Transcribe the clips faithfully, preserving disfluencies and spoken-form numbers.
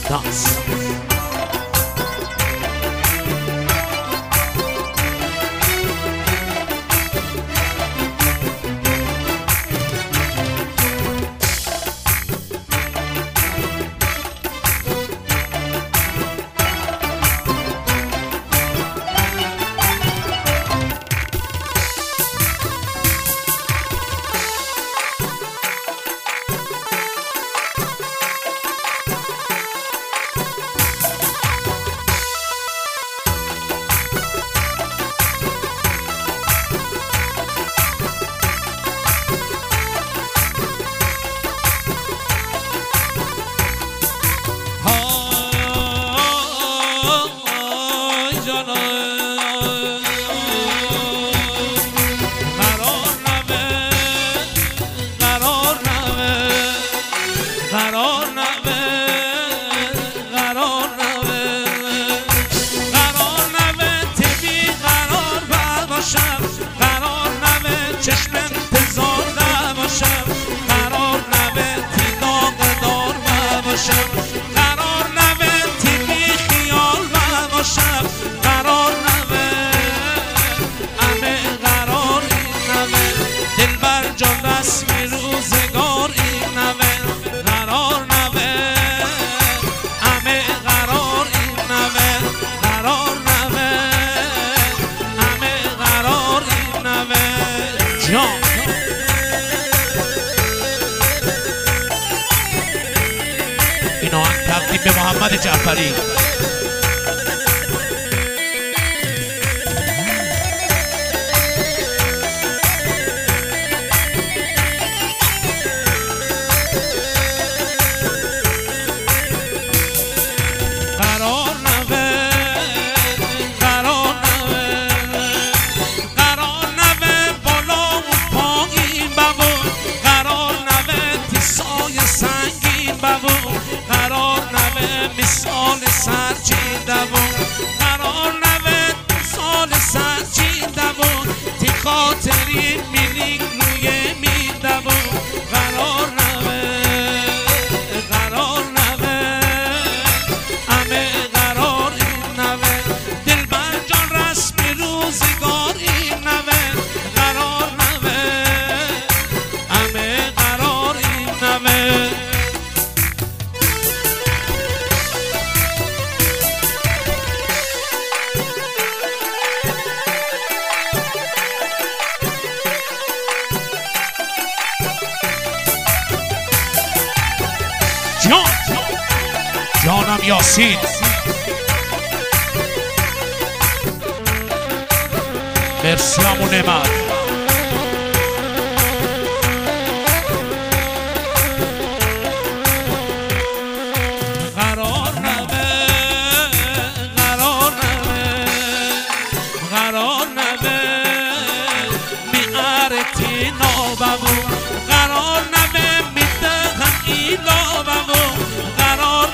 دانس. اینو تقدیم به محمد جعفری. مثال سرچین دوون قرار نوید مثال سرچین دوون تی خاطری میلینگ روی می دوون قرار نوید قرار نوید همه قرار این نوید دل بر جان رسم روزگار این نوید قرار نوید همه قرار این نوید جانم یاسین مرسی همون نعمت. قرار نوه قرار نوه قرار نوه میارتی نابمو قرار نوه میدهم ایلا بمو قرار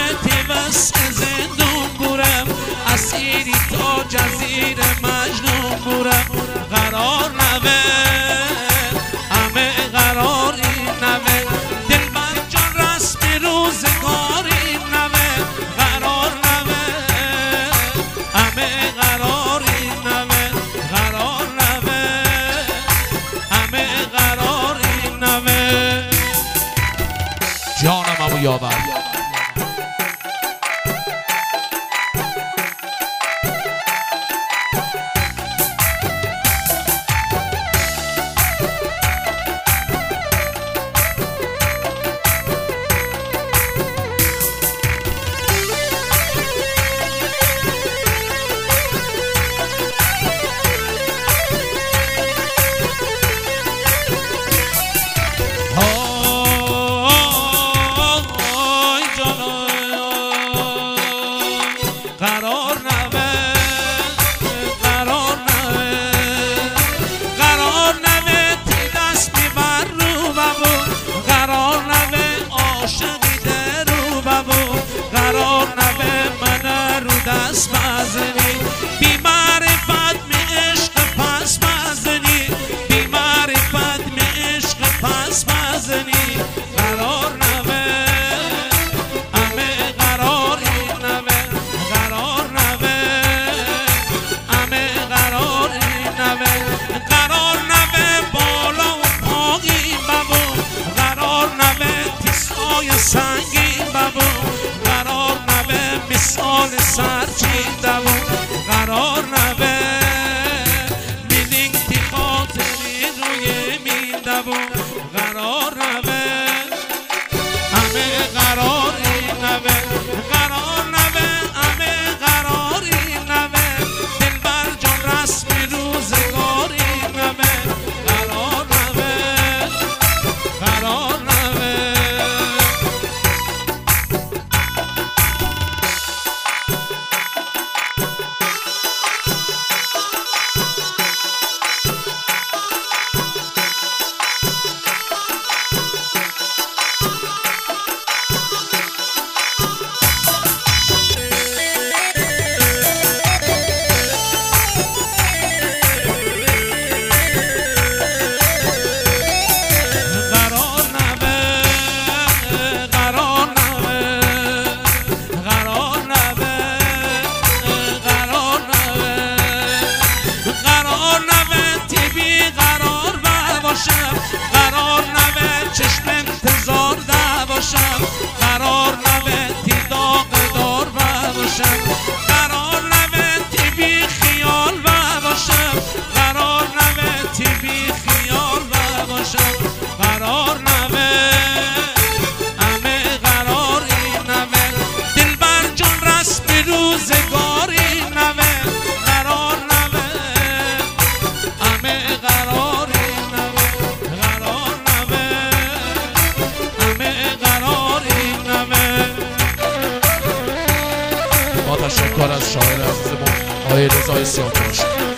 زندون بورم اسیری تا جزیر مجنون بورم قرار نوه همه قرار این نوه دل من جان رسم روزگار این نوه قرار نوه همه قرار این نوه قرار نوه همه قرار این نوه جانم ابو یاور. تشکر از شاعر عزیزمون آقای رضای سیاه‌تراشی.